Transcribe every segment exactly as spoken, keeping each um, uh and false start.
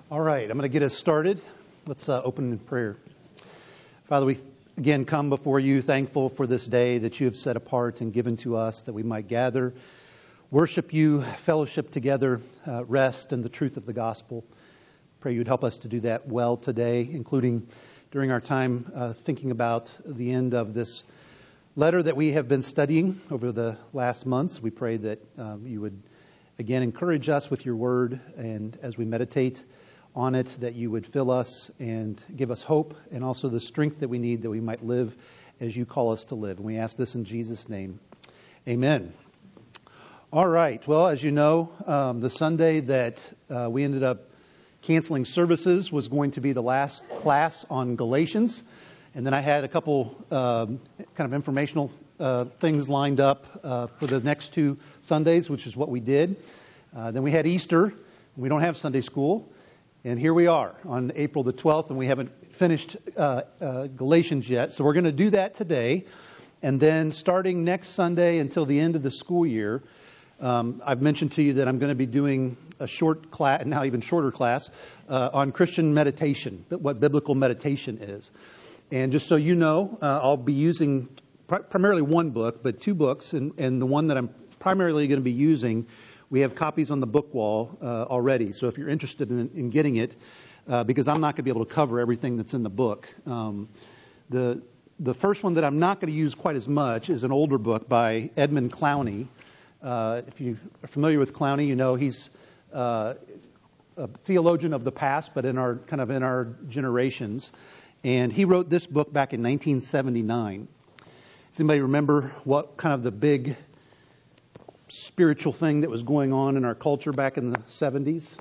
All right, I'm going to get us started. Let's uh, open in prayer. Father, we again come before you thankful for this day that you have set apart and given to us that we might gather, worship you, fellowship together, uh, rest in the truth of the gospel. Pray you'd help us to do that well today, including during our time uh, thinking about the end of this letter that we have been studying over the last months. We pray that um, you would again encourage us with your word, and as we meditate on it, that you would fill us and give us hope and also the strength that we need that we might live as you call us to live. And we ask this in Jesus' name. Amen. All right. Well, as you know, um, the Sunday that uh, we ended up canceling services was going to be the last class on Galatians. And then I had a couple um, kind of informational uh, things lined up uh, for the next two Sundays, which is what we did. Uh, then we had Easter. We don't have Sunday school. And here we are on April the twelfth, and we haven't finished uh, uh, Galatians yet. So we're going to do that today. And then starting next Sunday until the end of the school year, um, I've mentioned to you that I'm going to be doing a short class, now even shorter class, uh, on Christian meditation, what biblical meditation is. And just so you know, uh, I'll be using pr- primarily one book, but two books. And, and the one that I'm primarily going to be using, we have copies on the book wall uh, already. So if you're interested in, in getting it, uh, because I'm not going to be able to cover everything that's in the book. Um, the the first one that I'm not going to use quite as much is an older book by Edmund Clowney. Uh, if you are familiar with Clowney, you know he's uh, a theologian of the past, but in our kind of in our generations. And he wrote this book back in nineteen seventy-nine. Does anybody remember what kind of the big spiritual thing that was going on in our culture back in the seventies?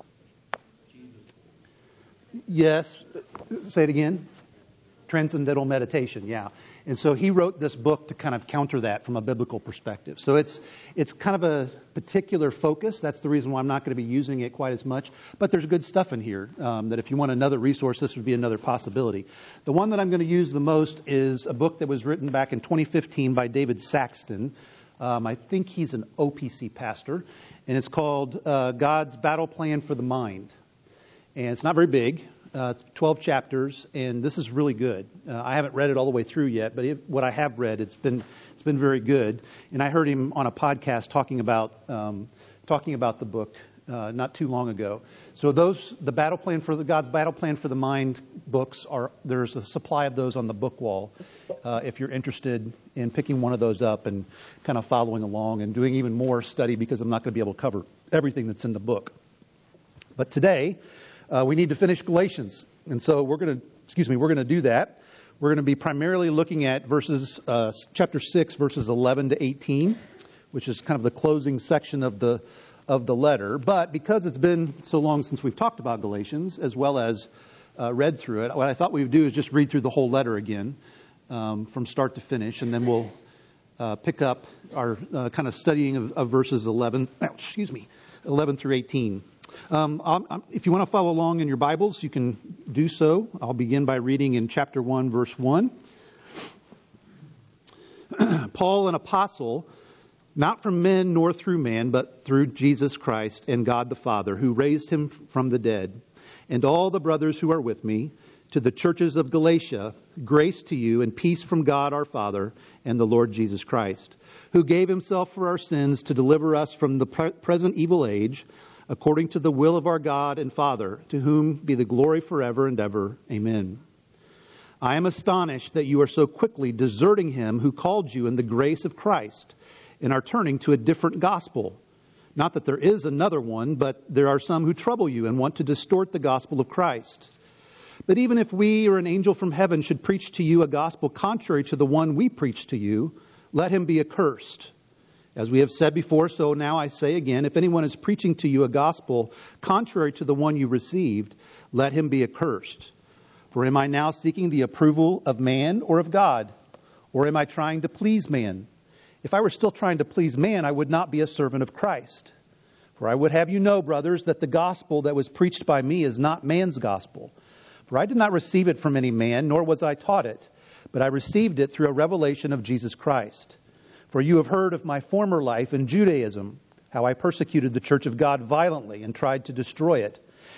Yes. Say it again. Transcendental meditation. Yeah. And so he wrote this book to kind of counter that from a biblical perspective. So it's it's kind of a particular focus. That's the reason why I'm not going to be using it quite as much. But there's good stuff in here um, that if you want another resource, this would be another possibility. The one that I'm going to use the most is a book that was written back in twenty fifteen by David Saxton. Um, I think he's an O P C pastor, and it's called uh, God's Battle Plan for the Mind. And it's not very big. Uh, it's twelve chapters, and this is really good. Uh, I haven't read it all the way through yet, but it, what I have read, it's been it's been very good. And I heard him on a podcast talking about um, talking about the book uh, not too long ago. So those the battle plan for the God's Battle Plan for the Mind books are there's a supply of those on the book wall. Uh, if you're interested in picking one of those up and kind of following along and doing even more study, because I'm not going to be able to cover everything that's in the book. But today, uh, we need to finish Galatians. And so we're going to, excuse me, we're going to do that. We're going to be primarily looking at verses, uh, chapter six, verses eleven to eighteen, which is kind of the closing section of the of the letter. But because it's been so long since we've talked about Galatians, as well as uh, read through it, what I thought we would do is just read through the whole letter again. Um, from start to finish, and then we'll uh, pick up our uh, kind of studying of, of verses eleven, oh, excuse me, eleven through eighteen. Um, I'm, if you want to follow along in your Bibles, you can do so. I'll begin by reading in chapter one, verse one. Paul, an apostle, not from men nor through man, but through Jesus Christ and God the Father, who raised him from the dead, and all the brothers who are with me, to the churches of Galatia, grace to you and peace from God our Father and the Lord Jesus Christ, who gave himself for our sins to deliver us from the pre- present evil age, according to the will of our God and Father, to whom be the glory forever and ever. Amen. I am astonished that you are so quickly deserting him who called you in the grace of Christ and are turning to a different gospel. Not that there is another one, but there are some who trouble you and want to distort the gospel of Christ. But even if we or an angel from heaven should preach to you a gospel contrary to the one we preach to you, let him be accursed. As we have said before, so now I say again, if anyone is preaching to you a gospel contrary to the one you received, let him be accursed. For am I now seeking the approval of man or of God? Or am I trying to please man? If I were still trying to please man, I would not be a servant of Christ. For I would have you know, brothers, that the gospel that was preached by me is not man's gospel. For I did not receive it from any man, nor was I taught it, but I received it through a revelation of Jesus Christ. For you have heard of my former life in Judaism, how I persecuted the church of God violently and tried to destroy it.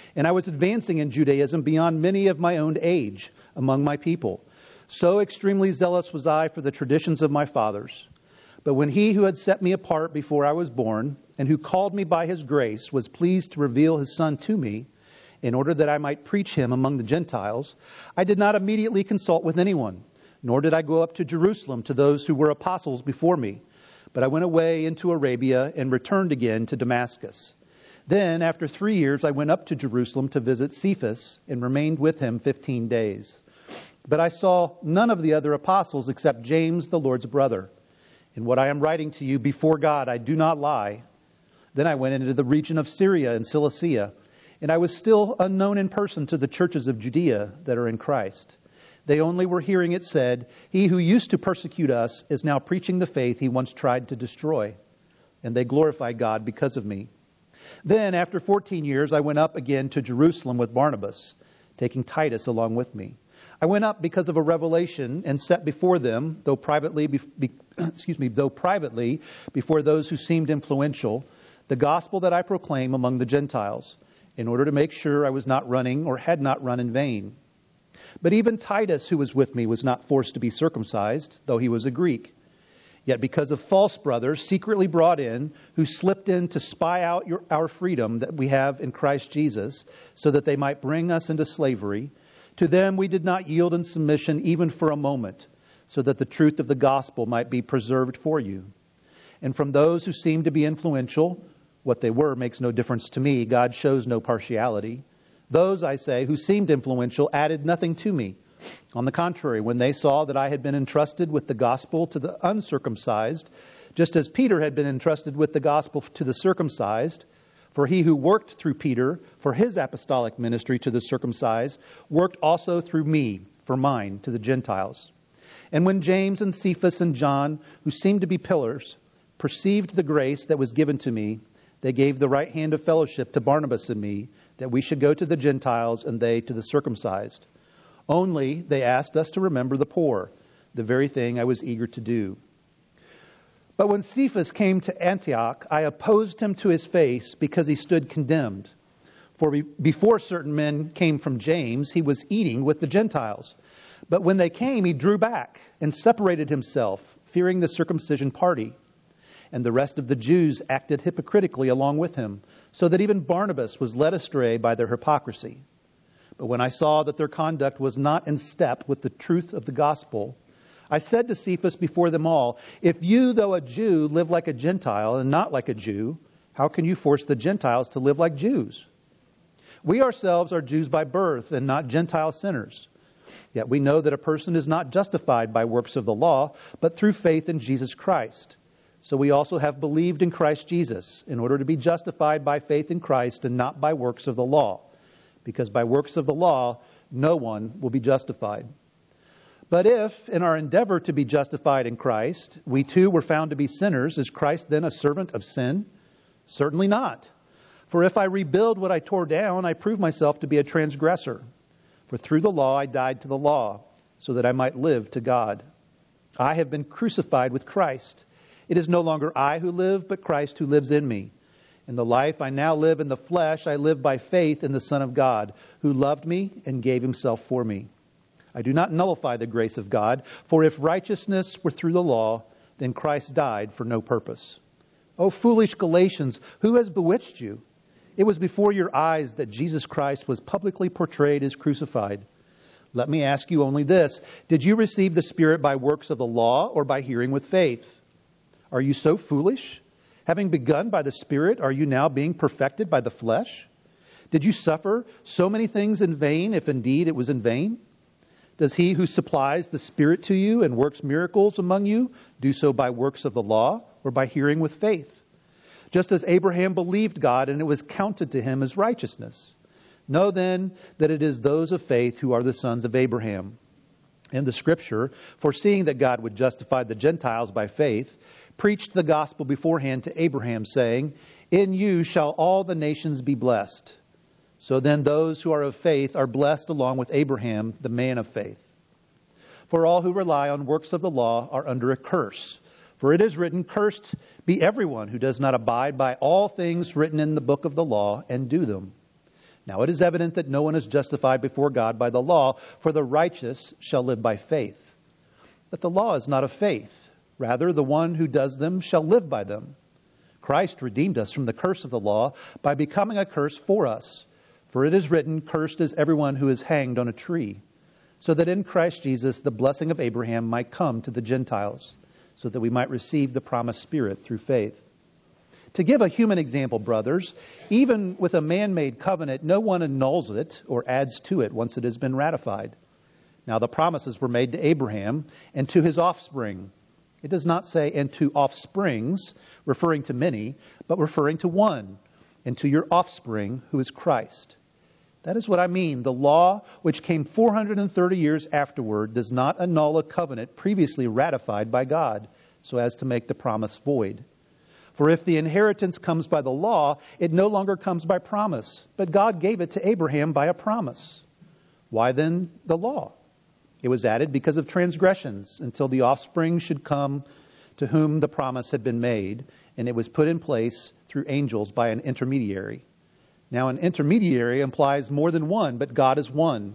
And I was advancing in Judaism beyond many of my own age among my people. So extremely zealous was I for the traditions of my fathers. But when he who had set me apart before I was born, and who called me by his grace, was pleased to reveal his Son to me, in order that I might preach him among the Gentiles, I did not immediately consult with anyone, nor did I go up to Jerusalem to those who were apostles before me. But I went away into Arabia and returned again to Damascus. Then, after three years, I went up to Jerusalem to visit Cephas and remained with him fifteen days. But I saw none of the other apostles except James, the Lord's brother. In what I am writing to you before God, I do not lie. Then I went into the region of Syria and Cilicia, and I was still unknown in person to the churches of Judea that are in Christ. They only were hearing it said, "He who used to persecute us is now preaching the faith he once tried to destroy." And they glorified God because of me. Then, after fourteen years, I went up again to Jerusalem with Barnabas, taking Titus along with me. I went up because of a revelation and set before them, though privately, be, be, excuse me, though privately before those who seemed influential, the gospel that I proclaim among the Gentiles, in order to make sure I was not running or had not run in vain. But even Titus, who was with me, was not forced to be circumcised, though he was a Greek. Yet because of false brothers secretly brought in, who slipped in to spy out your, our freedom that we have in Christ Jesus, so that they might bring us into slavery, to them we did not yield in submission even for a moment, so that the truth of the gospel might be preserved for you. And from those who seemed to be influential, what they were makes no difference to me. God shows no partiality. Those, I say, who seemed influential added nothing to me. On the contrary, when they saw that I had been entrusted with the gospel to the uncircumcised, just as Peter had been entrusted with the gospel to the circumcised, for he who worked through Peter for his apostolic ministry to the circumcised, worked also through me for mine to the Gentiles. And when James and Cephas and John, who seemed to be pillars, perceived the grace that was given to me, they gave the right hand of fellowship to Barnabas and me, that we should go to the Gentiles and they to the circumcised. Only they asked us to remember the poor, the very thing I was eager to do. But when Cephas came to Antioch, I opposed him to his face because he stood condemned. For before certain men came from James, he was eating with the Gentiles. But when they came, he drew back and separated himself, fearing the circumcision party. And the rest of the Jews acted hypocritically along with him, so that even Barnabas was led astray by their hypocrisy. But when I saw that their conduct was not in step with the truth of the gospel, I said to Cephas before them all, "If you, though a Jew, live like a Gentile and not like a Jew, how can you force the Gentiles to live like Jews? We ourselves are Jews by birth and not Gentile sinners. Yet we know that a person is not justified by works of the law, but through faith in Jesus Christ. So we also have believed in Christ Jesus, in order to be justified by faith in Christ and not by works of the law. Because by works of the law, no one will be justified. But if, in our endeavor to be justified in Christ, we too were found to be sinners, is Christ then a servant of sin? Certainly not. For if I rebuild what I tore down, I prove myself to be a transgressor. For through the law I died to the law, so that I might live to God. I have been crucified with Christ. It is no longer I who live, but Christ who lives in me. In the life I now live in the flesh, I live by faith in the Son of God, who loved me and gave himself for me. I do not nullify the grace of God, for if righteousness were through the law, then Christ died for no purpose. O foolish Galatians, who has bewitched you? It was before your eyes that Jesus Christ was publicly portrayed as crucified. Let me ask you only this: did you receive the Spirit by works of the law or by hearing with faith? Are you so foolish? Having begun by the Spirit, are you now being perfected by the flesh? Did you suffer so many things in vain, if indeed it was in vain? Does he who supplies the Spirit to you and works miracles among you do so by works of the law or by hearing with faith? Just as Abraham believed God and it was counted to him as righteousness. Know then that it is those of faith who are the sons of Abraham. And the Scripture, foreseeing that God would justify the Gentiles by faith, preached the gospel beforehand to Abraham, saying, "In you shall all the nations be blessed." So then those who are of faith are blessed along with Abraham, the man of faith. For all who rely on works of the law are under a curse. For it is written, "Cursed be everyone who does not abide by all things written in the book of the law and do them." Now it is evident that no one is justified before God by the law, for the righteous shall live by faith. But the law is not of faith. Rather, the one who does them shall live by them. Christ redeemed us from the curse of the law by becoming a curse for us. For it is written, "Cursed is everyone who is hanged on a tree," so that in Christ Jesus the blessing of Abraham might come to the Gentiles, so that we might receive the promised Spirit through faith. To give a human example, brothers, even with a man-made covenant, no one annuls it or adds to it once it has been ratified. Now the promises were made to Abraham and to his offspring. It does not say, "and to offsprings," referring to many, but referring to one, "and to your offspring, who is Christ." That is what I mean. The law, which came four hundred thirty years afterward, does not annul a covenant previously ratified by God, so as to make the promise void. For if the inheritance comes by the law, it no longer comes by promise, but God gave it to Abraham by a promise. Why then the law? It was added because of transgressions, until the offspring should come to whom the promise had been made, and it was put in place through angels by an intermediary. Now an intermediary implies more than one, but God is one.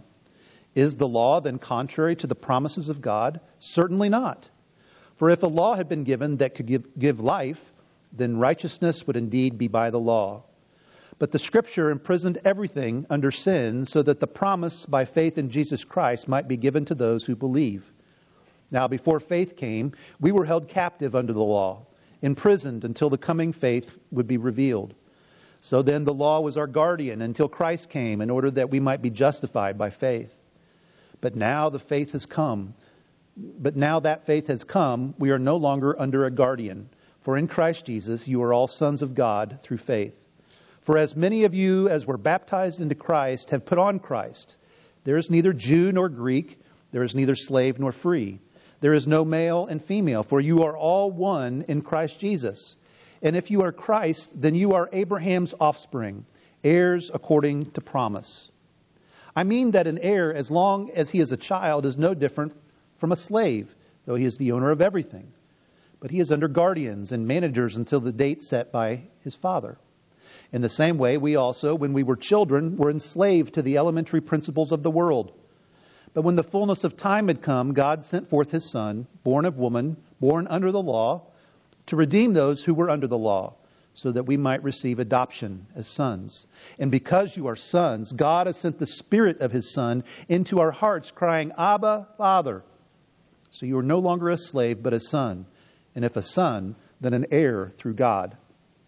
Is the law then contrary to the promises of God? Certainly not. For if a law had been given that could give, give life, then righteousness would indeed be by the law. But the Scripture imprisoned everything under sin, so that the promise by faith in Jesus Christ might be given to those who believe. Now before faith came, we were held captive under the law, imprisoned until the coming faith would be revealed. So then the law was our guardian until Christ came, in order that we might be justified by faith. But now the faith has come. But now that faith has come, we are no longer under a guardian. For in Christ Jesus you are all sons of God through faith. For as many of you as were baptized into Christ have put on Christ. There is neither Jew nor Greek, there is neither slave nor free. There is no male and female, for you are all one in Christ Jesus. And if you are Christ, then you are Abraham's offspring, heirs according to promise. I mean that an heir, as long as he is a child, is no different from a slave, though he is the owner of everything. But he is under guardians and managers until the date set by his father. In the same way, we also, when we were children, were enslaved to the elementary principles of the world. But when the fullness of time had come, God sent forth his Son, born of woman, born under the law, to redeem those who were under the law, so that we might receive adoption as sons. And because you are sons, God has sent the Spirit of his Son into our hearts, crying, "Abba, Father." So you are no longer a slave, but a son. And if a son, then an heir through God.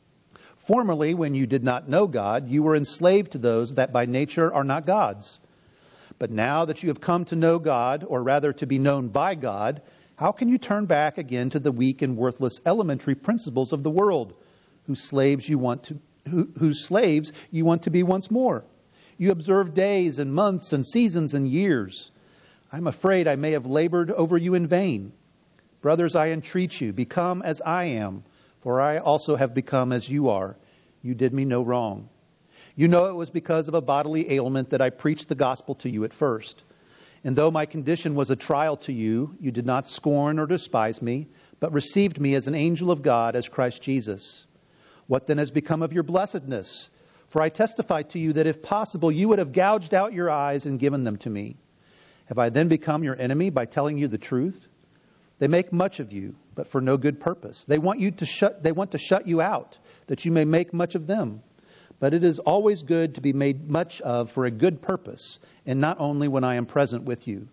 Formerly, when you did not know God, you were enslaved to those that by nature are not God's. But now that you have come to know God, or rather to be known by God, how can you turn back again to the weak and worthless elementary principles of the world, whose slaves you want to, who, whose slaves you want to be once more? You observe days and months and seasons and years. I'm afraid I may have labored over you in vain. Brothers, I entreat you, become as I am, for I also have become as you are. You did me no wrong. You know it was because of a bodily ailment that I preached the gospel to you at first. And though my condition was a trial to you, you did not scorn or despise me, but received me as an angel of God, as Christ Jesus. What then has become of your blessedness? For I testify to you that if possible, you would have gouged out your eyes and given them to me. Have I then become your enemy by telling you the truth? They make much of you, but for no good purpose. They want you to shut, they want to shut you out, that you may make much of them. But it is always good to be made much of for a good purpose, and not only when I am present with you.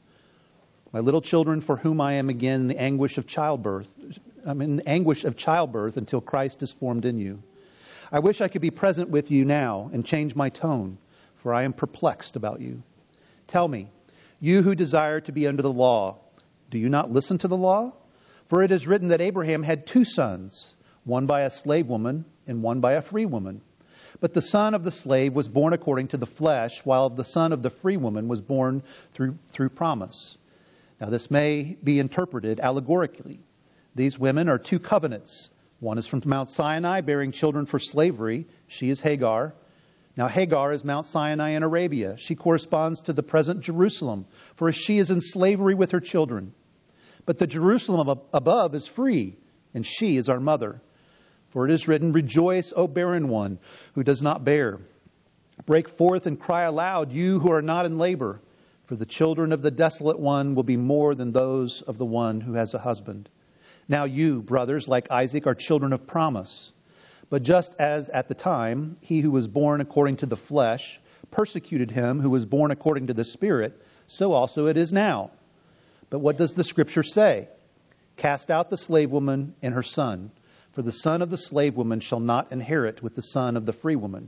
My little children, for whom I am again in the anguish of childbirth, I'm in the anguish of childbirth until Christ is formed in you. I wish I could be present with you now and change my tone, for I am perplexed about you. Tell me, you who desire to be under the law, do you not listen to the law? For it is written that Abraham had two sons, one by a slave woman and one by a free woman. But the son of the slave was born according to the flesh, while the son of the free woman was born through, through promise. Now this may be interpreted allegorically. These women are two covenants. One is from Mount Sinai, bearing children for slavery. She is Hagar. Now Hagar is Mount Sinai in Arabia. She corresponds to the present Jerusalem, for she is in slavery with her children. But the Jerusalem above is free, and she is our mother. For it is written, "Rejoice, O barren one who does not bear, Break forth and cry aloud, you who are not in labor, for the children of the desolate one will be more than those of the one who has a husband. Now you, brothers, like Isaac, are children of promise. But just as at the time he who was born according to the flesh persecuted him who was born according to the Spirit, so also it is now. But what does the Scripture say? Cast out the slave woman and her son, for the son of the slave woman shall not inherit with the son of the free woman.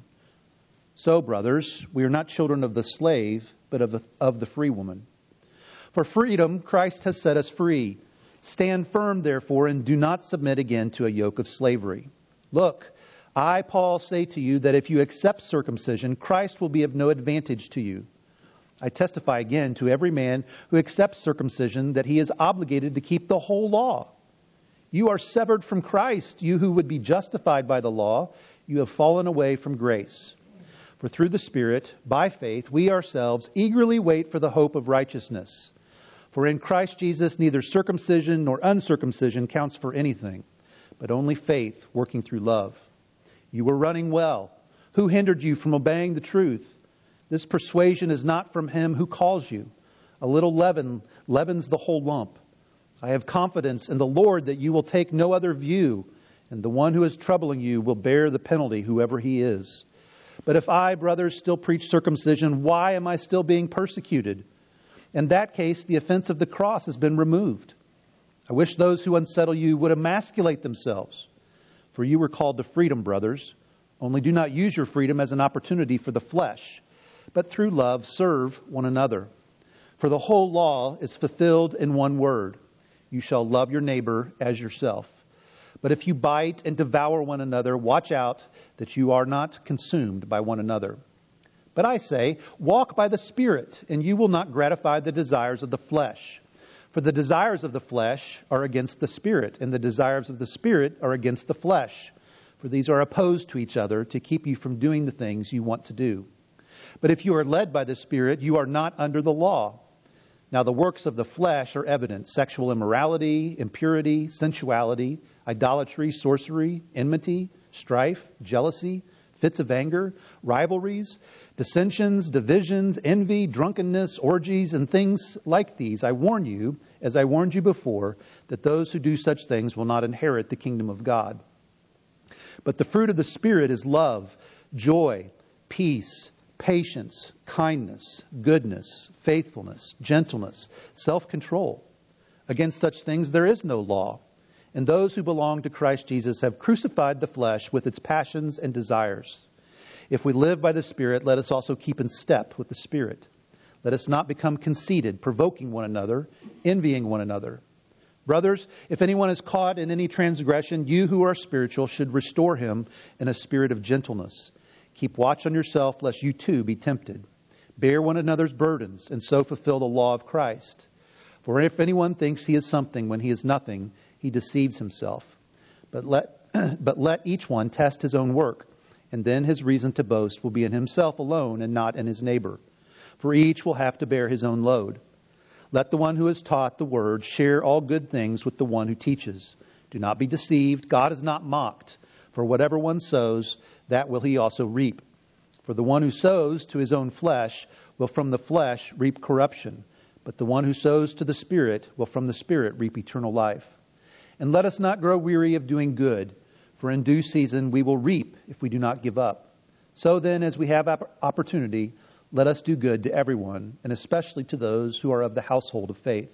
So, brothers, we are not children of the slave, but of the, of the free woman. For freedom, Christ has set us free. Stand firm, therefore, and do not submit again to a yoke of slavery. Look, I, Paul, say to you that if you accept circumcision, Christ will be of no advantage to you. I testify again to every man who accepts circumcision that he is obligated to keep the whole law. You are severed from Christ, you who would be justified by the law. You have fallen away from grace. For through the Spirit, by faith, we ourselves eagerly wait for the hope of righteousness. For in Christ Jesus, neither circumcision nor uncircumcision counts for anything, but only faith working through love. You were running well. Who hindered you from obeying the truth? This persuasion is not from him who calls you. A little leaven leavens the whole lump. I have confidence in the Lord that you will take no other view, and the one who is troubling you will bear the penalty, whoever he is. But if I, brothers, still preach circumcision, why am I still being persecuted? In that case, the offense of the cross has been removed. I wish those who unsettle you would emasculate themselves. For you were called to freedom, brothers. Only do not use your freedom as an opportunity for the flesh, but through love serve one another. For the whole law is fulfilled in one word. You shall love your neighbor as yourself. But if you bite and devour one another, watch out that you are not consumed by one another. But I say, walk by the Spirit, and you will not gratify the desires of the flesh. For the desires of the flesh are against the Spirit, and the desires of the Spirit are against the flesh. For these are opposed to each other to keep you from doing the things you want to do. But if you are led by the Spirit, you are not under the law. Now the works of the flesh are evident: sexual immorality, impurity, sensuality, idolatry, sorcery, enmity, strife, jealousy, fits of anger, rivalries, dissensions, divisions, envy, drunkenness, orgies, and things like these. I warn you, as I warned you before, that those who do such things will not inherit the kingdom of God. But the fruit of the Spirit is love, joy, peace, patience, kindness, goodness, faithfulness, gentleness, self-control. Against such things there is no law. And those who belong to Christ Jesus have crucified the flesh with its passions and desires. If we live by the Spirit, let us also keep in step with the Spirit. Let us not become conceited, provoking one another, envying one another. Brothers, if anyone is caught in any transgression, you who are spiritual should restore him in a spirit of gentleness. Keep watch on yourself, lest you too be tempted. Bear one another's burdens, and so fulfill the law of Christ. For if anyone thinks he is something when he is nothing, he deceives himself. But let, but let each one test his own work, and then his reason to boast will be in himself alone and not in his neighbor. For each will have to bear his own load. Let the one who is taught the word share all good things with the one who teaches. Do not be deceived. God is not mocked. For whatever one sows, that will he also reap. For the one who sows to his own flesh will from the flesh reap corruption, but the one who sows to the Spirit will from the Spirit reap eternal life. And let us not grow weary of doing good, for in due season we will reap if we do not give up. So then, as we have opportunity, let us do good to everyone, and especially to those who are of the household of faith.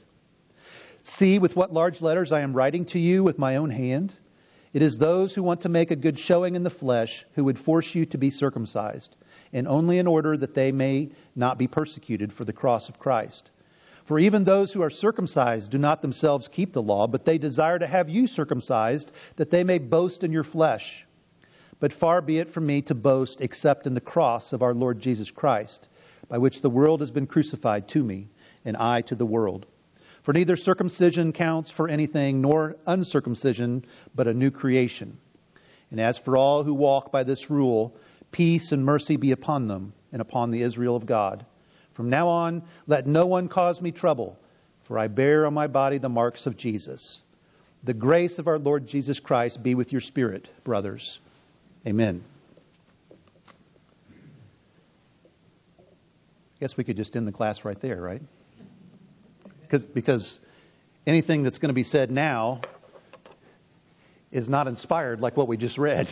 See with what large letters I am writing to you with my own hand. It is those who want to make a good showing in the flesh who would force you to be circumcised, and only in order that they may not be persecuted for the cross of Christ. For even those who are circumcised do not themselves keep the law, but they desire to have you circumcised, that they may boast in your flesh. But far be it from me to boast except in the cross of our Lord Jesus Christ, by which the world has been crucified to me, and I to the world. For neither circumcision counts for anything, nor uncircumcision, but a new creation. And as for all who walk by this rule, peace and mercy be upon them, and upon the Israel of God. From now on, let no one cause me trouble, for I bear on my body the marks of Jesus. The grace of our Lord Jesus Christ be with your spirit, brothers. Amen. guess we could just end the class right there, right? Because because anything that's going to be said now is not inspired like what we just read.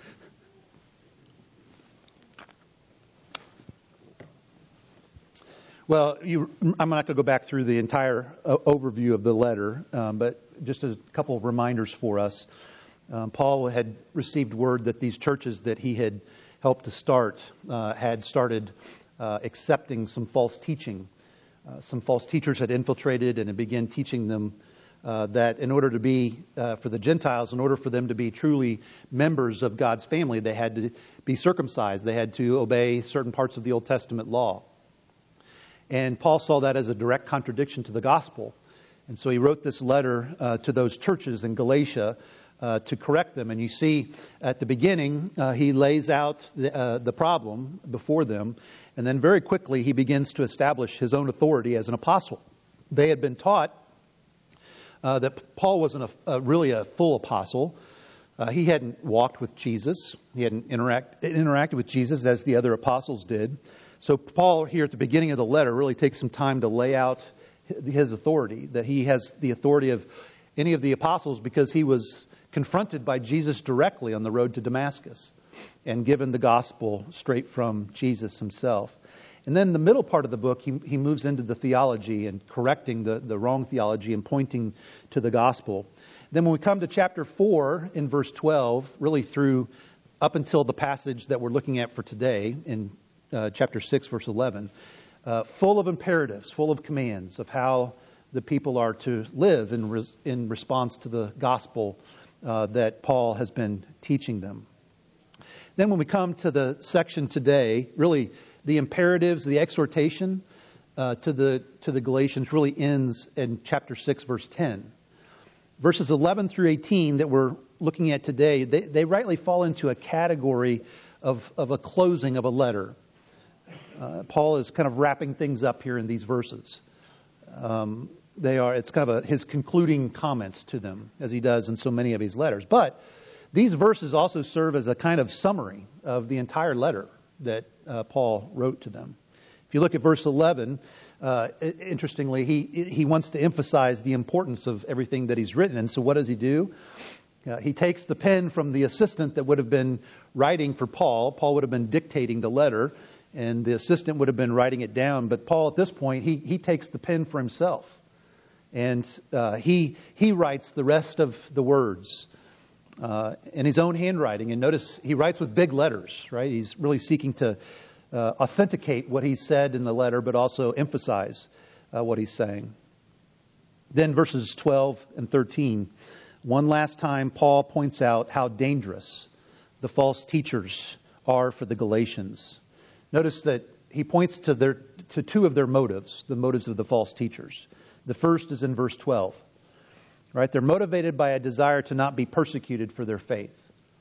Well, you, I'm not going to go back through the entire uh, overview of the letter, um, but just a couple of reminders for us. Um, Paul had received word that these churches that he had helped to start uh, had started uh, accepting some false teaching. Uh, some false teachers had infiltrated and had begun teaching them uh, that in order to be, uh, for the Gentiles, in order for them to be truly members of God's family, they had to be circumcised. They had to obey certain parts of the Old Testament law. And Paul saw that as a direct contradiction to the gospel. And so he wrote this letter uh, to those churches in Galatia uh, to correct them. And you see at the beginning, uh, he lays out the, uh, the problem before them. And then very quickly, he begins to establish his own authority as an apostle. They had been taught uh, that Paul wasn't a, a, really a full apostle. Uh, he hadn't walked with Jesus. He hadn't interact, interacted with Jesus as the other apostles did. So Paul here at the beginning of the letter really takes some time to lay out his authority, that he has the authority of any of the apostles because he was confronted by Jesus directly on the road to Damascus and given the gospel straight from Jesus himself. And then the middle part of the book, he, he moves into the theology and correcting the, the wrong theology and pointing to the gospel. Then when we come to chapter four in verse twelve, really through up until the passage that we're looking at for today in Uh, chapter six, verse eleven, uh, full of imperatives, full of commands of how the people are to live in res- in response to the gospel uh, that Paul has been teaching them. Then when we come to the section today, really the imperatives, the exhortation uh, to the to the Galatians really ends in chapter six, verse ten. Verses eleven through eighteen that we're looking at today, they, they rightly fall into a category of, of a closing of a letter. Uh, Paul is kind of wrapping things up here in these verses. Um, they are, it's kind of a, his concluding comments to them, as he does in so many of his letters. But these verses also serve as a kind of summary of the entire letter that uh, Paul wrote to them. If you look at verse eleven, uh, interestingly, he he wants to emphasize the importance of everything that he's written. And so what does he do? Uh, he takes the pen from the assistant that would have been writing for Paul. Paul would have been dictating the letter, and the assistant would have been writing it down. But Paul, at this point, he he takes the pen for himself. And uh, he he writes the rest of the words uh, in his own handwriting. And notice he writes with big letters, right? He's really seeking to uh, authenticate what he said in the letter, but also emphasize uh, what he's saying. Then verses twelve and thirteen. One last time, Paul points out how dangerous the false teachers are for the Galatians. Notice that he points to their to two of their motives, the motives of the false teachers. The first is in verse twelve. Right? They're motivated by a desire to not be persecuted for their faith.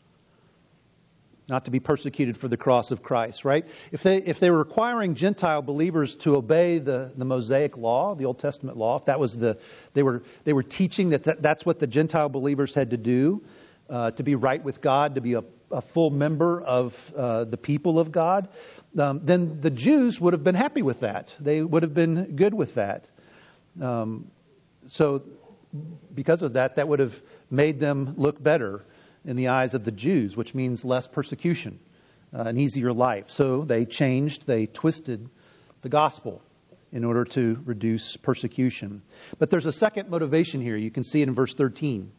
Not to be persecuted for the cross of Christ, right? If they if they were requiring Gentile believers to obey the, the Mosaic law, the Old Testament law, if that was the they were they were teaching that, that that's what the Gentile believers had to do uh, to be right with God, to be a, a full member of uh, the people of God, um, then the Jews would have been happy with that. They would have been good with that. Um, so because of that, that would have made them look better in the eyes of the Jews, which means less persecution, uh, an easier life. So they changed, they twisted the gospel in order to reduce persecution. But there's a second motivation here. You can see it in verse thirteen.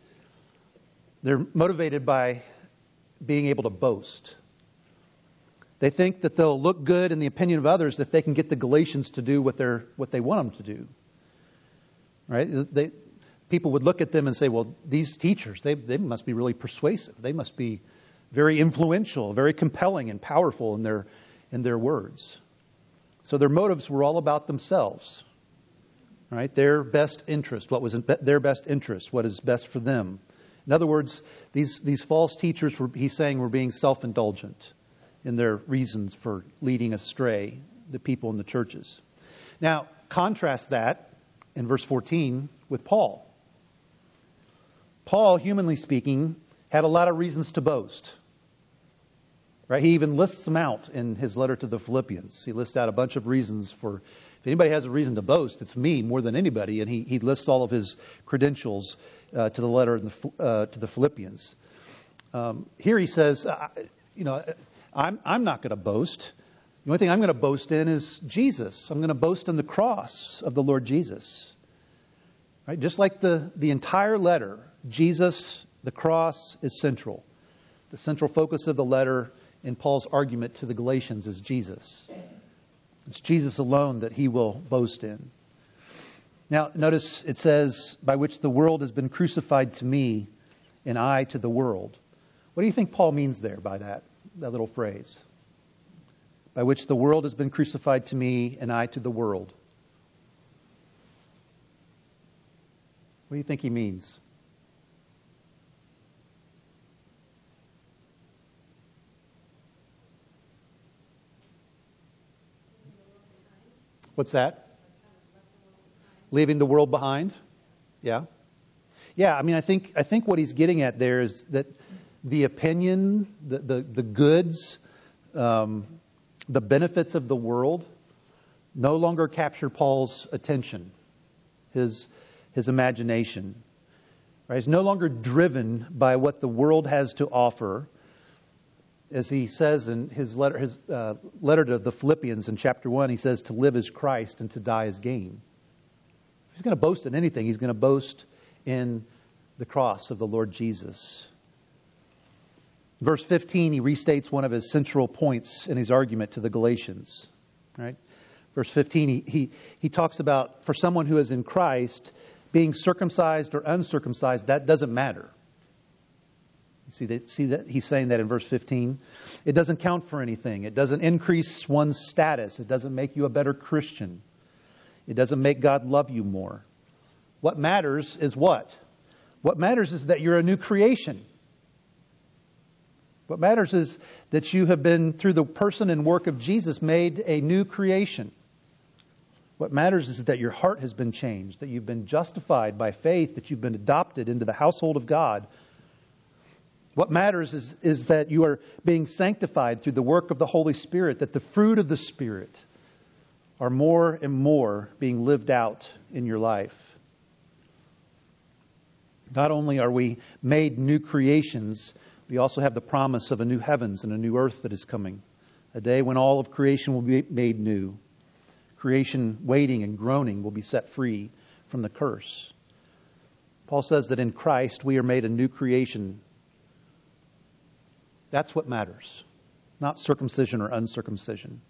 They're motivated by being able to boast. They think that they'll look good in the opinion of others if they can get the Galatians to do what they're what they want them to do. Right? They People would look at them and say, well, these teachers, they they must be really persuasive. They must be very influential, very compelling and powerful in their in their words. So their motives were all about themselves, right? Their best interest, what was in their best interest, what is best for them. In other words, these, these false teachers, were, he's saying, were being self-indulgent in their reasons for leading astray the people in the churches. Now, contrast that in verse fourteen with Paul. Paul, humanly speaking, had a lot of reasons to boast. Right? He even lists them out in his letter to the Philippians. He lists out a bunch of reasons for, if anybody has a reason to boast, it's me more than anybody. And he, he lists all of his credentials uh, to the letter in the, uh, to the Philippians. Um, here he says, uh, you know, I'm, I'm not going to boast. The only thing I'm going to boast in is Jesus. I'm going to boast in the cross of the Lord Jesus. Right? Just like the, the entire letter, Jesus, the cross is central. The central focus of the letter in Paul's argument to the Galatians is Jesus. It's Jesus alone that he will boast in. Now, notice it says, by which the world has been crucified to me, and I to the world. What do you think Paul means there by that, that little phrase? By which the world has been crucified to me, and I to the world. What do you think he means? What's that? Leaving the world behind? Yeah. Yeah, I mean, I think I think what he's getting at there is that the opinion, the the, the goods, um, the benefits of the world no longer capture Paul's attention, his his imagination. Right? He's no longer driven by what the world has to offer. As he says in his letter, his uh, letter to the Philippians in chapter one, he says, to live is Christ and to die is gain. If he's going to boast in anything, he's going to boast in the cross of the Lord Jesus. Verse fifteen, he restates one of his central points in his argument to the Galatians. Right? Verse fifteen, he, he, he talks about, for someone who is in Christ, being circumcised or uncircumcised, that doesn't matter. See that, see that he's saying that in verse fifteen. It doesn't count for anything. It doesn't increase one's status. It doesn't make you a better Christian. It doesn't make God love you more. What matters is what? What matters is that you're a new creation. What matters is that you have been, through the person and work of Jesus, made a new creation. What matters is that your heart has been changed, that you've been justified by faith, that you've been adopted into the household of God. What matters is, is that you are being sanctified through the work of the Holy Spirit, that the fruit of the Spirit are more and more being lived out in your life. Not only are we made new creations, we also have the promise of a new heavens and a new earth that is coming. A day when all of creation will be made new. Creation waiting and groaning will be set free from the curse. Paul says that in Christ we are made a new creation. That's what matters, not circumcision or uncircumcision.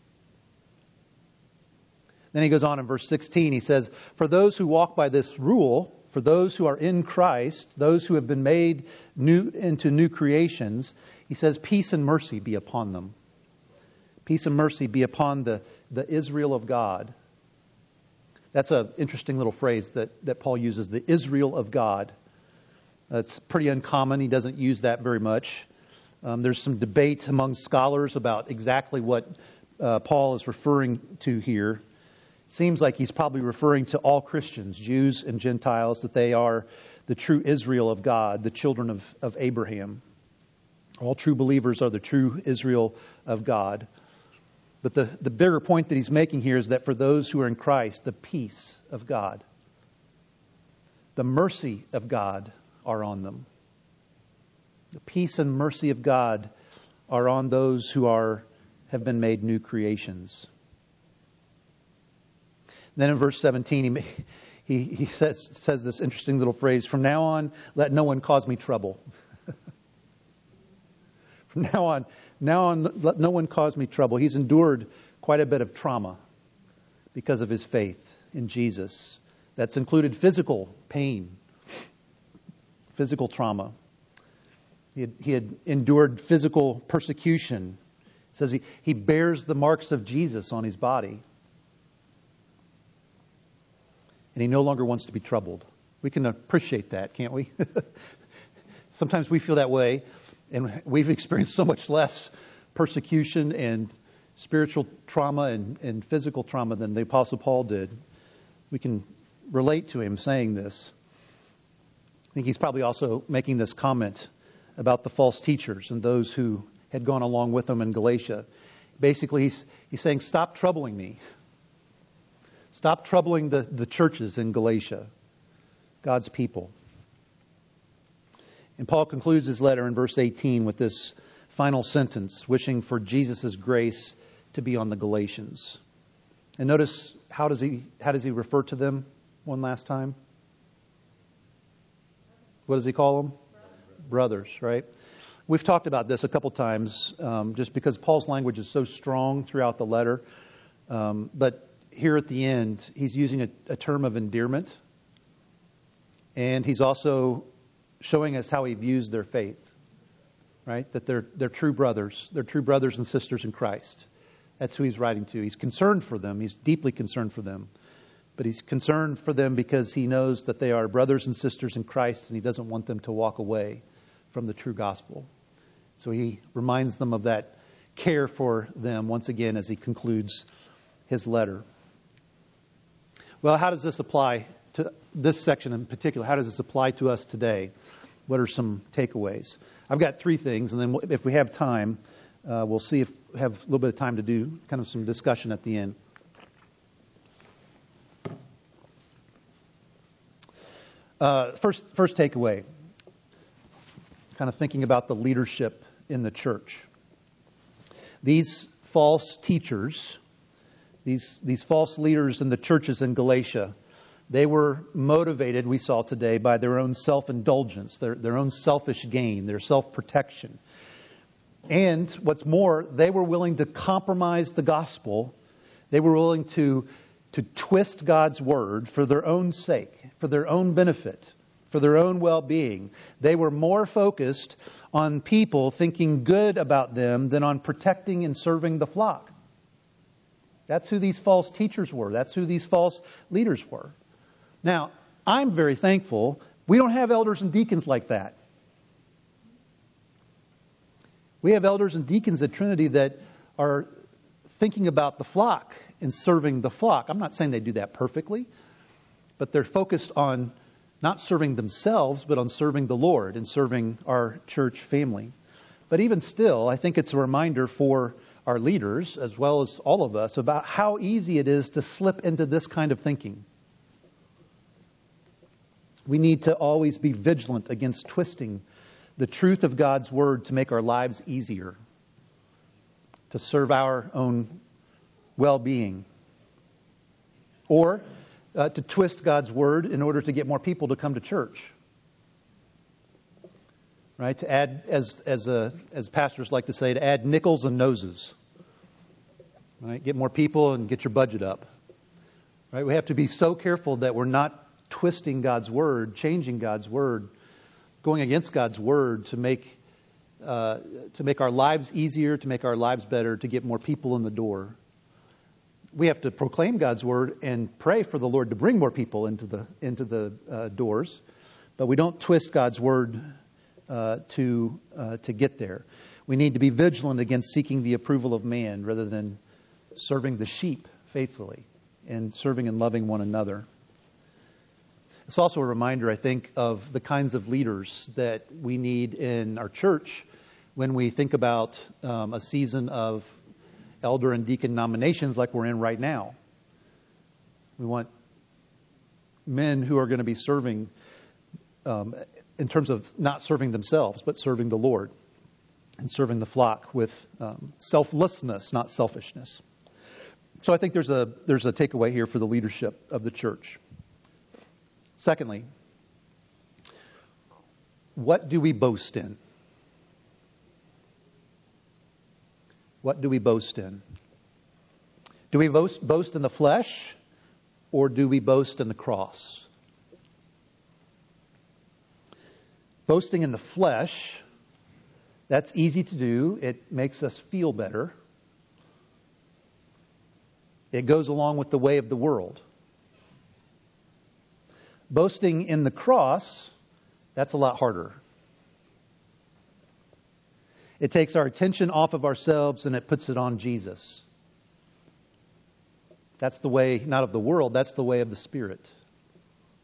Then he goes on in verse sixteen, he says, for those who walk by this rule, for those who are in Christ, those who have been made new into new creations, he says, peace and mercy be upon them. Peace and mercy be upon the, the Israel of God. That's an interesting little phrase that, that Paul uses, the Israel of God. That's pretty uncommon. He doesn't use that very much. Um, there's some debate among scholars about exactly what uh, Paul is referring to here. It seems like he's probably referring to all Christians, Jews and Gentiles, that they are the true Israel of God, the children of, of Abraham. All true believers are the true Israel of God. But the, the bigger point that he's making here is that for those who are in Christ, the peace of God, the mercy of God are on them. The peace and mercy of God are on those who are have been made new creations. Then in verse seventeen, he he, he says, says this interesting little phrase, from now on, let no one cause me trouble. From now on, now on, let no one cause me trouble. He's endured quite a bit of trauma because of his faith in Jesus. That's included physical pain, physical trauma. He had, he had endured physical persecution. It says he, he bears the marks of Jesus on his body. And he no longer wants to be troubled. We can appreciate that, can't we? Sometimes we feel that way, and we've experienced so much less persecution and spiritual trauma and, and physical trauma than the Apostle Paul did. We can relate to him saying this. I think he's probably also making this comment about the false teachers and those who had gone along with him in Galatia. Basically, he's, he's saying, stop troubling me. Stop troubling the, the churches in Galatia, God's people. And Paul concludes his letter in verse eighteen with this final sentence, wishing for Jesus' grace to be on the Galatians. And notice, how does he how does he refer to them one last time? What does he call them? Brothers, Brothers, right? We've talked about this a couple times, um, just because Paul's language is so strong throughout the letter. Um, but here at the end, he's using a, a term of endearment. And he's also showing us how he views their faith, right? That they're they're true brothers. They're true brothers and sisters in Christ. That's who he's writing to. He's concerned for them. He's deeply concerned for them. But he's concerned for them because he knows that they are brothers and sisters in Christ, and he doesn't want them to walk away from the true gospel. So he reminds them of that care for them once again as he concludes his letter. Well, how does this apply to this section in particular? How does this apply to us today? What are some takeaways? I've got three things, and then if we have time, uh, we'll see if we have a little bit of time to do kind of some discussion at the end. Uh, first, first takeaway, kind of thinking about the leadership in the church. These false teachers, these these false leaders in the churches in Galatia, they were motivated, we saw today, by their own self-indulgence, their, their own selfish gain, their self-protection. And what's more, they were willing to compromise the gospel. They were willing to, to twist God's word for their own sake, for their own benefit, for their own well-being. They were more focused on people thinking good about them than on protecting and serving the flock. That's who these false teachers were. That's who these false leaders were. Now, I'm very thankful we don't have elders and deacons like that. We have elders and deacons at Trinity that are thinking about the flock and serving the flock. I'm not saying they do that perfectly, but they're focused on not serving themselves, but on serving the Lord and serving our church family. But even still, I think it's a reminder for our leaders, as well as all of us, about how easy it is to slip into this kind of thinking. We need to always be vigilant against twisting the truth of God's word to make our lives easier, to serve our own well-being, or uh, to twist God's word in order to get more people to come to church. Right? To add, as as a, as pastors like to say, to add nickels and noses. Right? Get more people and get your budget up. Right? We have to be so careful that we're not twisting God's word, changing God's word, going against God's word to make uh, to make our lives easier, to make our lives better, to get more people in the door. We have to proclaim God's word and pray for the Lord to bring more people into the into the uh, doors, but we don't twist God's word uh, to uh, to get there. We need to be vigilant against seeking the approval of man rather than serving the sheep faithfully and serving and loving one another. It's also a reminder, I think, of the kinds of leaders that we need in our church when we think about um, a season of elder and deacon nominations like we're in right now. We want men who are going to be serving um, in terms of not serving themselves, but serving the Lord and serving the flock with um, selflessness, not selfishness. So I think there's a there's a takeaway here for the leadership of the church. Secondly, what do we boast in? What do we boast in? Do we boast, boast in the flesh, or do we boast in the cross? Boasting in the flesh, that's easy to do. It makes us feel better. It goes along with the way of the world. Boasting in the cross, that's a lot harder. It takes our attention off of ourselves and it puts it on Jesus. That's the way, not of the world, that's the way of the Spirit.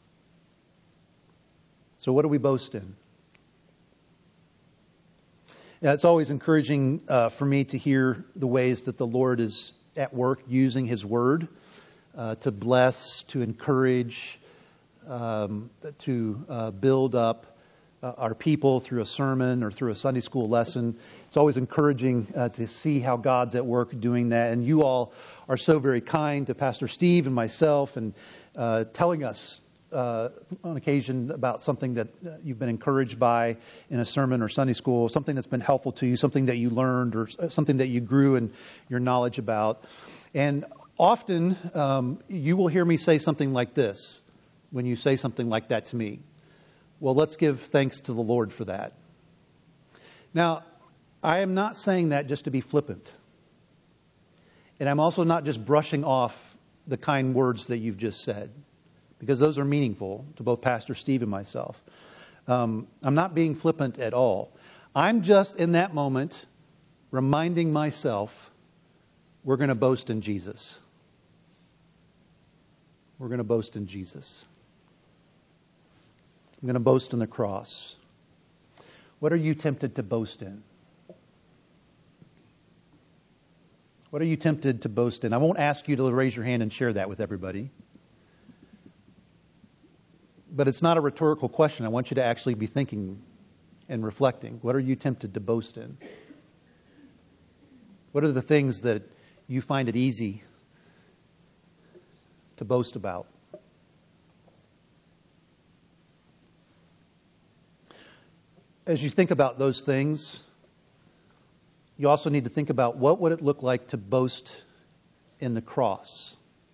So what do we boast in? Yeah, it's always encouraging uh, for me to hear the ways that the Lord is at work using His Word uh, to bless, to encourage, um, to uh, build up uh, our people through a sermon or through a Sunday school lesson. It's always encouraging uh, to see how God's at work doing that. And you all are so very kind to Pastor Steve and myself and uh, telling us Uh, on occasion about something that uh, you've been encouraged by in a sermon or Sunday school, something that's been helpful to you, something that you learned or something that you grew in your knowledge about. And often um, you will hear me say something like this when you say something like that to me. Well, let's give thanks to the Lord for that. Now, I am not saying that just to be flippant. And I'm also not just brushing off the kind words that you've just said, because those are meaningful to both Pastor Steve and myself. Um, I'm not being flippant at all. I'm just in that moment reminding myself we're going to boast in Jesus. We're going to boast in Jesus. I'm going to boast in the cross. What are you tempted to boast in? What are you tempted to boast in? I won't ask you to raise your hand and share that with everybody. But it's not a rhetorical question. I want you to actually be thinking and reflecting. What are you tempted to boast in? What are the things that you find it easy to boast about? As you think about those things, you also need to think about what would it look like to boast in the cross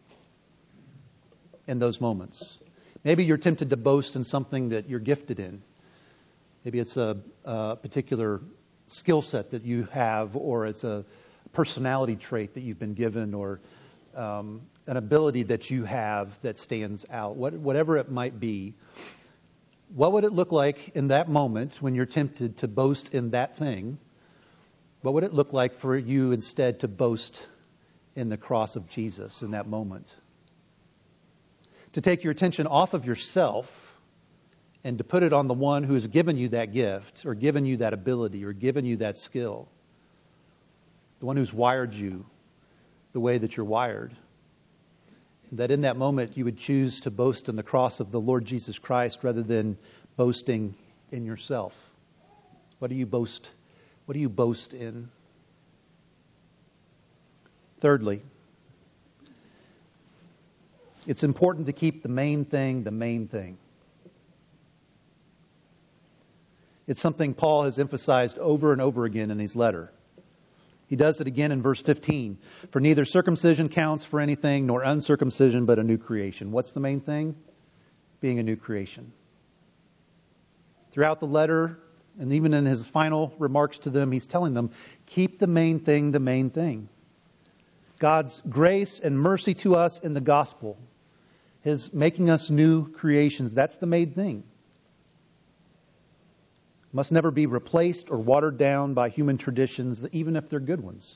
in those moments. Maybe you're tempted to boast in something that you're gifted in. Maybe it's a, a particular skill set that you have, or it's a personality trait that you've been given, or um, an ability that you have that stands out. What, whatever it might be, what would it look like in that moment when you're tempted to boast in that thing? What would it look like for you instead to boast in the cross of Jesus in that moment? To take your attention off of yourself and to put it on the one who has given you that gift or given you that ability or given you that skill. The one who's wired you the way that you're wired. That in that moment you would choose to boast in the cross of the Lord Jesus Christ rather than boasting in yourself. What do you boast? What do you boast in? Thirdly, it's important to keep the main thing the main thing. It's something Paul has emphasized over and over again in his letter. He does it again in verse fifteen. For neither circumcision counts for anything, nor uncircumcision, but a new creation. What's the main thing? Being a new creation. Throughout the letter, and even in his final remarks to them, he's telling them, keep the main thing the main thing. God's grace and mercy to us in the gospel. His making us new creations. That's the main thing. Must never be replaced or watered down by human traditions, even if they're good ones.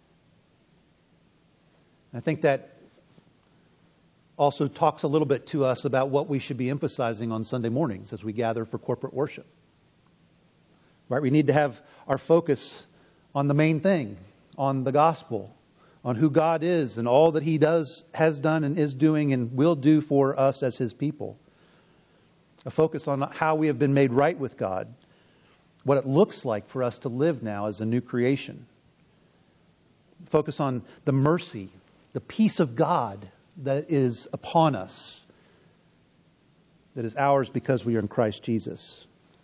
I think that also talks a little bit to us about what we should be emphasizing on Sunday mornings as we gather for corporate worship. Right? We need to have our focus on the main thing, on the gospel, on who God is and all that He does, has done and is doing and will do for us as His people. A focus on how we have been made right with God. What it looks like for us to live now as a new creation. Focus on the mercy, the peace of God that is upon us. That is ours because we are in Christ Jesus.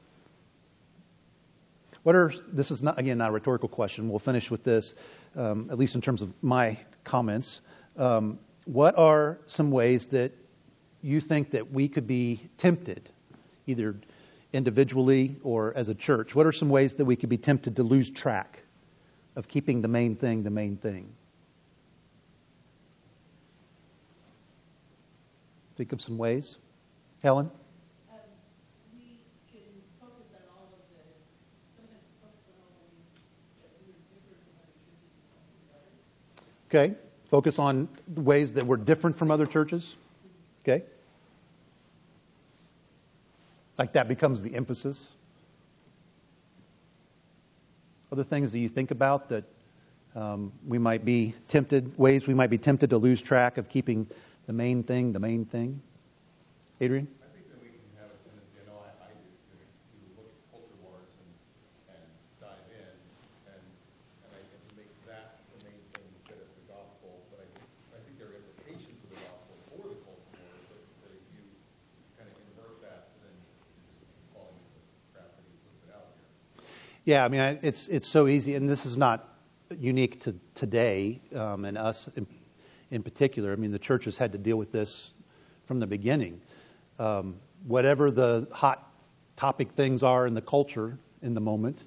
What are, this is not, again, not a rhetorical question. We'll finish with this, um, at least in terms of my comments. Um, what are some ways that you think that we could be tempted, either individually or as a church? What are some ways that we could be tempted to lose track of keeping the main thing the main thing? Think of some ways. Helen? Okay. Focus on ways that we're different from other churches. Okay. Like that becomes the emphasis. other things that you think about that um, we might be tempted, ways we might be tempted to lose track of keeping the main thing, the main thing? Adrian? I think that we can have a tendency, I know I, I do, to, to look at culture wars and, and dive in, and and I can make that the main thing instead of the gospel. But I think I think there are implications of the gospel for the culture wars. But, but if you kind of invert that, then you're just falling into the trap that he's listed out here. Yeah, I mean, I- it's it's so easy, and this is not unique to today um, and us in, in particular. I mean, the church has had to deal with this from the beginning. Um, whatever the hot topic things are in the culture in the moment,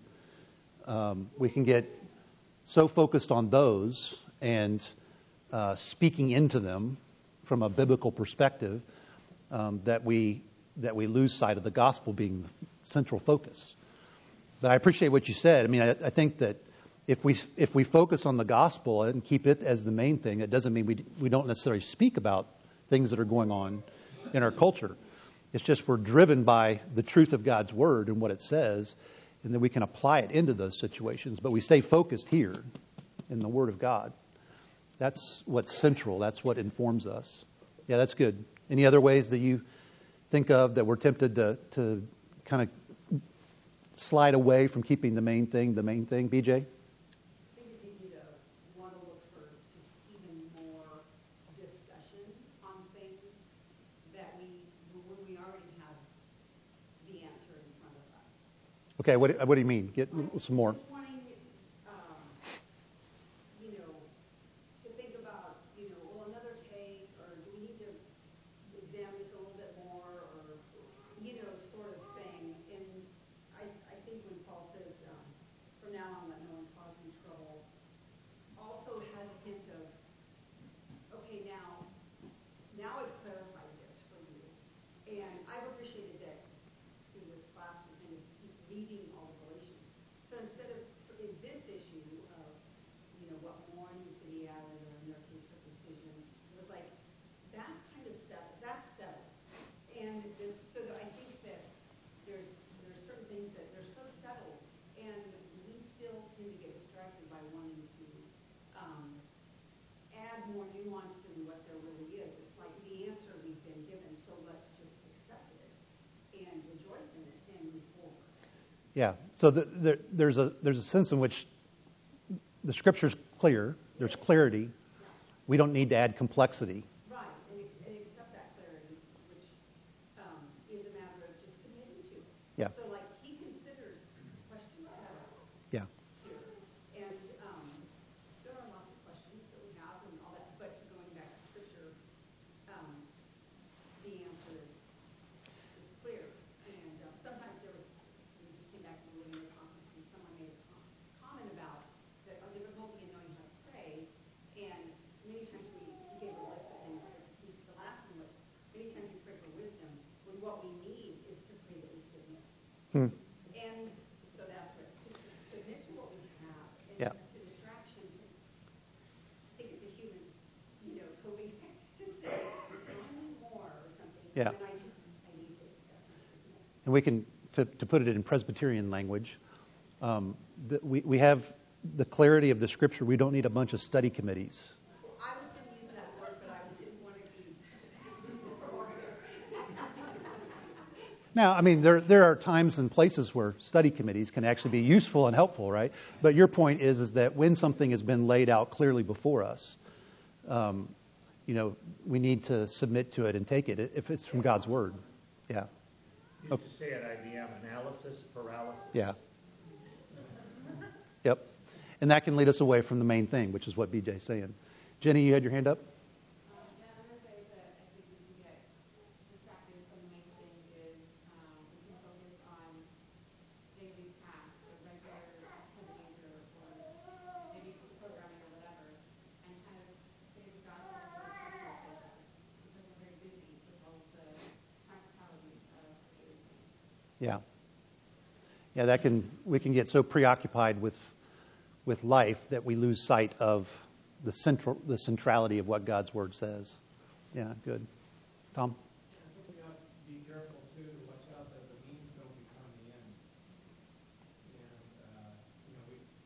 um, we can get so focused on those and uh, speaking into them from a biblical perspective um, that we that we lose sight of the gospel being the central focus. But I appreciate what you said. I mean, I, I think that if we if we focus on the gospel and keep it as the main thing, it doesn't mean we we don't necessarily speak about things that are going on in our culture. It's just we're driven by the truth of God's word and what it says, and then we can apply it into those situations. But we stay focused here in the word of God. That's what's central. That's what informs us. Yeah, that's good. Any other ways that you think of that we're tempted to to kind of slide away from keeping the main thing the main thing, B J? I think it's easy to want to look for just even more discussion on things that we, when we already have the answer in front of us. Okay, what what do you mean? Get some more. Just wanting, um, you know, to think about, you know, well, another take, or do we need to examine this a little bit more, or, you know, sort of thing. And I, I think when Paul says, um, from now on, let no one cause you trouble, also has a hint of, okay, now, now I've clarified this for you. And I've appreciated that in this class we kind of keep reading all the Galatians. So instead of in this issue of, you know, what more needs to be added, or in their case circumcision, it was like, that's kind of settled. That's settled. And the, so that I think that there's there's certain things that they're so settled, and we still tend to get distracted by wanting to um, add more nuance than what there really is. It's like the answer we've been given, so let's just accept it and rejoice in it and move forward. Yeah. So the, the, there's a there's a sense in which the Scripture's clear. There's clarity. We don't need to add complexity. Right, and, and accept that clarity, which um, is a matter of just submitting to it. Yeah. So, like, he considers questions settled Yeah. here. And um, there are lots of questions that we have and all that, but to going back to Scripture, um, the answer is, is clear. And uh, sometimes there was, we just came back from the Living Word Conference, and someone made a com- comment about the uh, difficulty in knowing how to pray. And many times we, he gave a list of things. He, the last one was, many times we pray for wisdom when what we need is to pray that we submit. Hmm. And so that's what, just to submit to what we have. And Yeah. to distraction, to, I think it's a human, you know, coping to say, I need more or something. Yeah. When I just, I need to accept and submit. And we can, to, to put it in Presbyterian language, um, the, we, we have the clarity of the Scripture. We don't need a bunch of study committees. Well, I was going to use that word, but I didn't want to be Now, I mean, there there are times and places where study committees can actually be useful and helpful, right? But your point is is that when something has been laid out clearly before us, um, you know, we need to submit to it and take it if it's from God's Word. Yeah. You used to say at I B M, analysis paralysis. Yeah. Yep. And that can lead us away from the main thing, which is what B J's saying. Jenny, you had your hand up? Um, yeah, another way that I think we can get distracted from the main thing is um, we can focus on daily tasks or regular activities or, or maybe programming or whatever, and kind of say the gospel for the personal favor because we're very busy with all of the practicalities of daily things. Yeah. Yeah, that can we can get so preoccupied with with life that we lose sight of the central the centrality of what God's Word says. Yeah, good. Tom? I think we have to be careful, too, to watch out that the means don't become the end. And, uh, you know, we,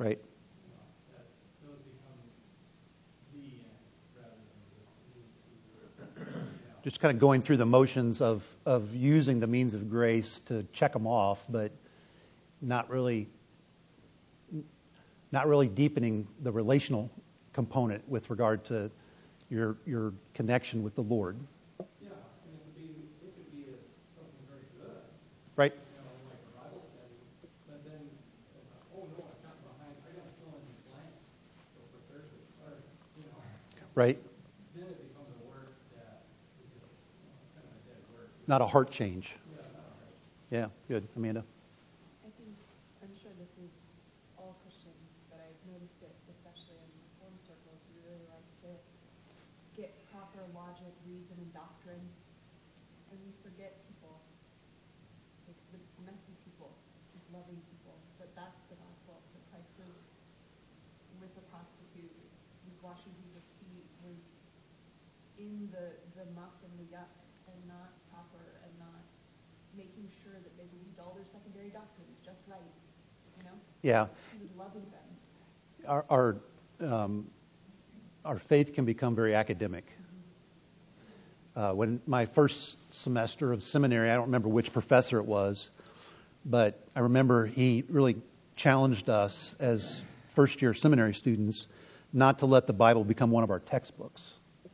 Right. You know, that those become the end rather than just a means to, you know. Just kind of going through the motions of, of using the means of grace to check them off, but not really not really deepening the relational component with regard to your your connection with the Lord. Yeah, and it could be it could be as something very good, Right? you know, like a Bible study, but then it's like, oh no, I've gotten behind, I got to fill in these blanks for, for Thursday, sorry, you know. Right? Then it becomes a work that is just, you know, kind of a dead work. Not a heart change. Yeah, not a heart. Yeah, good. Amanda? I think, I'm sure this is all Christians, but I've noticed it especially in reform circles. We really like to get proper logic, reason, and doctrine, and we forget people, like the messy people, just loving people. But that's the gospel. That Christ was with a prostitute, was washing people's feet, was in the, the muck and the yuck, and not proper, and not making sure that they believed all their secondary doctrines just right, you know? Yeah. He was loving them. Our our, um, our faith can become very academic. Uh, when my first semester of seminary, I don't remember which professor it was, but I remember he really challenged us as first-year seminary students not to let the Bible become one of our textbooks.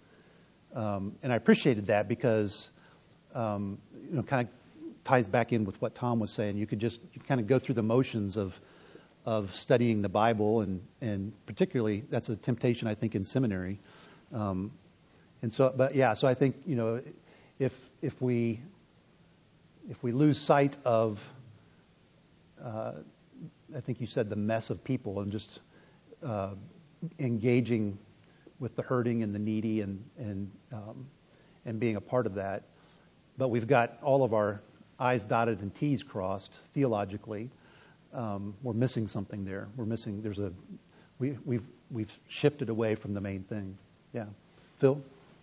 Um, and I appreciated that because, um, you know, kind of ties back in with what Tom was saying. You could just you kind of go through the motions of of studying the Bible, and, and particularly that's a temptation, I think, in seminary. Um, and so, but yeah, so I think, you know, if if we if we lose sight of, uh, I think you said the mess of people, and just uh, engaging with the hurting and the needy, and and um, and being a part of that, but we've got all of our I's dotted and T's crossed theologically. Um, we're missing something there. We're missing. There's a we, we've we've shifted away from the main thing. Yeah, Phil.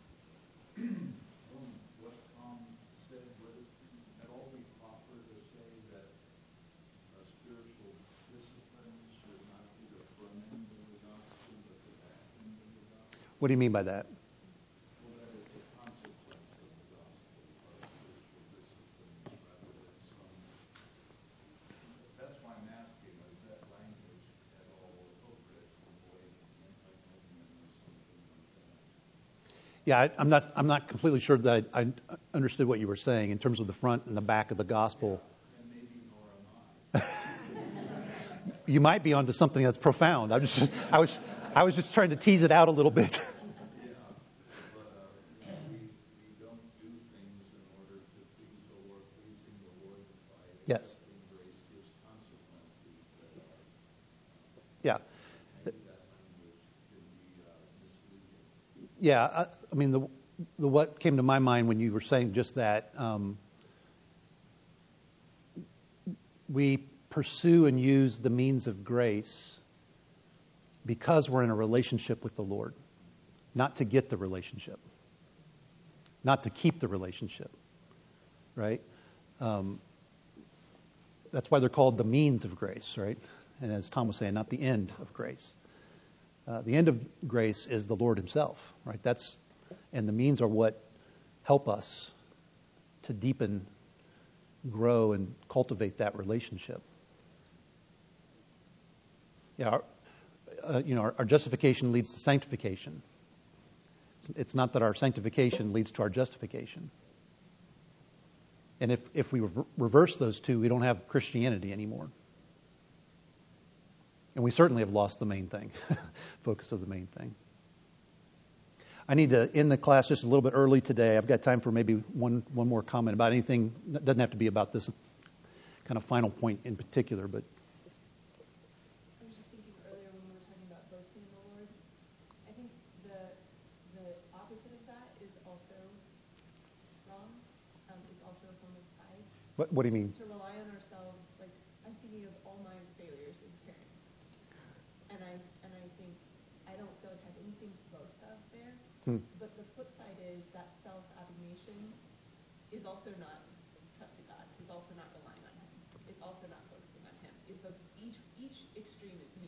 What Tom said, would it at all be proper to say that a spiritual discipline should not be the front end of the gospel, but the back end of the gospel? What do you mean by that? Well, that is a consequence of the gospel, of spiritual disciplines, rather than some. That's why I'm asking, is that language at all appropriate to avoid antinomian or something like that? Yeah, I, I'm not. I'm not completely sure that I, I understood what you were saying in terms of the front and the back of the gospel. And maybe nor am I. You might be onto something that's profound. I just. I was. I was just trying to tease it out a little bit. Yeah, but uh, you know, we we don't do things in order to please the Lord, pleasing the Lord by Yes. accepting grace gives consequences that are. Yeah. Maybe that language can be uh, misleading. Yeah. I, I mean, the the what came to my mind when you were saying just that. Um, we pursue and use the means of grace because we're in a relationship with the Lord, not to get the relationship, not to keep the relationship, right? Um, that's why they're called the means of grace, right? And as Tom was saying, not the end of grace. Uh, the end of grace is the Lord Himself, right? That's and the means are what help us to deepen, grow, and cultivate that relationship. Yeah, our, uh, you know, our, our justification leads to sanctification. It's, it's not that our sanctification leads to our justification. And if, if we re- reverse those two, we don't have Christianity anymore. And we certainly have lost the main thing, focus of the main thing. I need to end the class just a little bit early today. I've got time for maybe one one more comment about anything. That doesn't have to be about this kind of final point in particular, but I was just thinking earlier when we were talking about boasting in the Lord, I think the the opposite of that is also wrong. Um, it's also a form of pride. what, what do you mean? To rely on ourselves, like I'm thinking of all my failures as a parent, and I and I think I don't feel like I have anything to boast of there. Hmm. But the flip side is that self-abnegation is also not trusting God. It's also not relying on Him. It's also not focusing on Him. It's both each each extreme is me.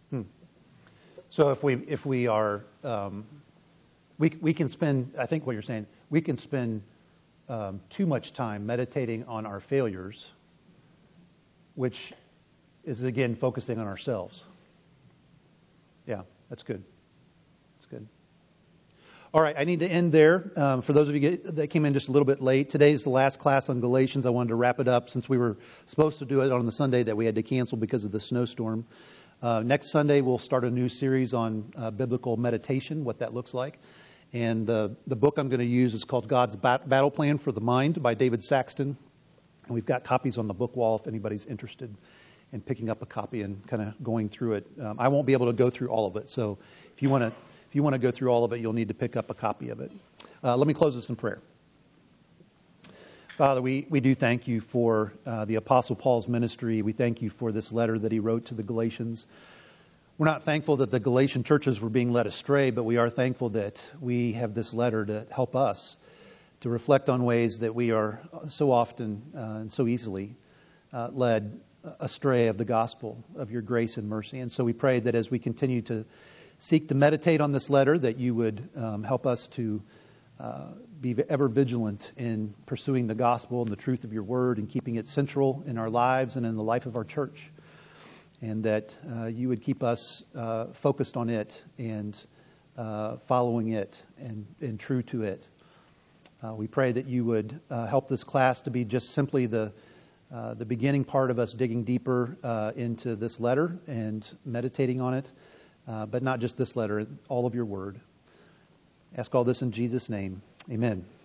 Hmm. So if we if we are um, we we can spend I think what you're saying we can spend um, too much time meditating on our failures, which is again focusing on ourselves. Yeah, that's good. That's good. All right, I need to end there. Um, for those of you get, that came in just a little bit late, today's the last class on Galatians. I wanted to wrap it up since we were supposed to do it on the Sunday that we had to cancel because of the snowstorm. Uh, next Sunday, we'll start a new series on uh, biblical meditation, what that looks like. And the, the book I'm going to use is called God's Bat- Battle Plan for the Mind by David Saxton. And we've got copies on the book wall if anybody's interested in picking up a copy and kind of going through it. Um, I won't be able to go through all of it, so if you want to If you want to go through all of it, you'll need to pick up a copy of it. Uh, let me close this in prayer. Father, we, we do thank you for uh, the Apostle Paul's ministry. We thank you for this letter that he wrote to the Galatians. We're not thankful that the Galatian churches were being led astray, but we are thankful that we have this letter to help us to reflect on ways that we are so often uh, and so easily uh, led astray of the gospel of your grace and mercy. And so we pray that as we continue to seek to meditate on this letter, that you would um, help us to uh, be ever vigilant in pursuing the gospel and the truth of your word and keeping it central in our lives and in the life of our church. And that uh, you would keep us uh, focused on it and uh, following it and, and true to it. Uh, we pray that you would uh, help this class to be just simply the uh, the beginning part of us digging deeper uh, into this letter and meditating on it. Uh, but not just this letter, all of your word. Ask all this in Jesus' name. Amen.